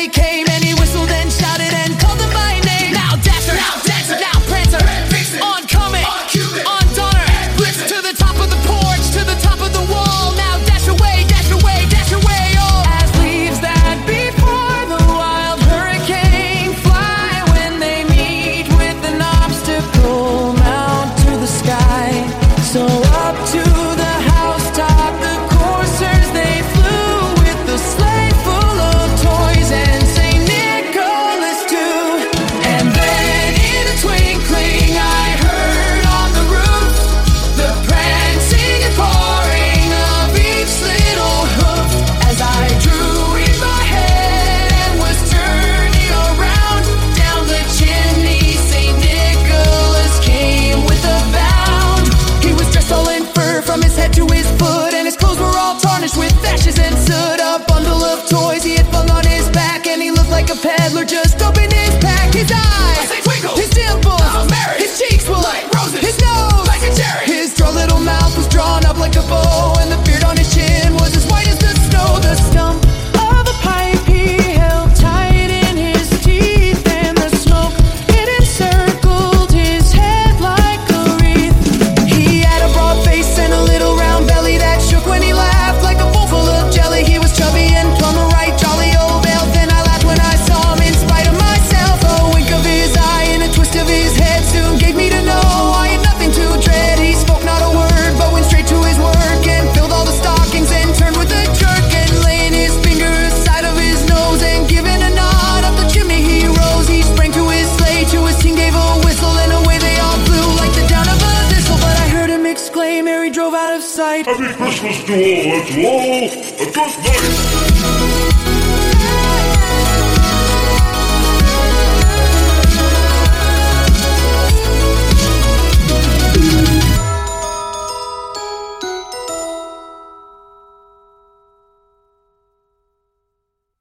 he came and he whistled and shouted and called them by name. Now Dasher, now Dancer, now Prancer, on Comet, on Cupid, on Donner, Blitz to the top of the porch, to the top of the wall. Now dash away, dash away, dash away, oh. As leaves that before the wild hurricane fly when they meet with an obstacle mount to the sky. So up to the housetop, the coursers they flew with the sleigh full of toys and St. Nicholas too. And then in a twinkling I heard on the roof the prancing and pawing of each little hoof. As I drew in my head and was turning around down the chimney, St. Nicholas came with a bound. He was dressed all in fur from his head to his foot, and his clothes were all tarnished with ashes and soot. A bundle of toys he had flung on his back, and he looked like a peddler just opened his pack. His eyes, they twinkled. his dimples, his cheeks were like roses, his nose, like a cherry. his droll little mouth was drawn up like a bow, and the beard on his chin was as white as the snow. The stump of a pipe he held tight in his teeth, and the smoke it encircled his head like a wreath. He had a broad face and a little round belly that shook when he laughed like a bowl full of jelly. He was chubby and plumb, a right jolly old elf, and I laughed when I saw him in spite of myself. A wink of his eye and a twist of his head soon gave me to know I had nothing to dread. He spoke not a word, but went straight to his work and filled all the stockings and turned with a jerk and laying his finger aside of his nose and giving a nod up the chimney he rose. He sprang to his sleigh, to his team gave a whistle, and away they all flew like the down of a thistle. But I heard him exclaim ere he drove out of sight, Happy Christmas to all, and to all a good night.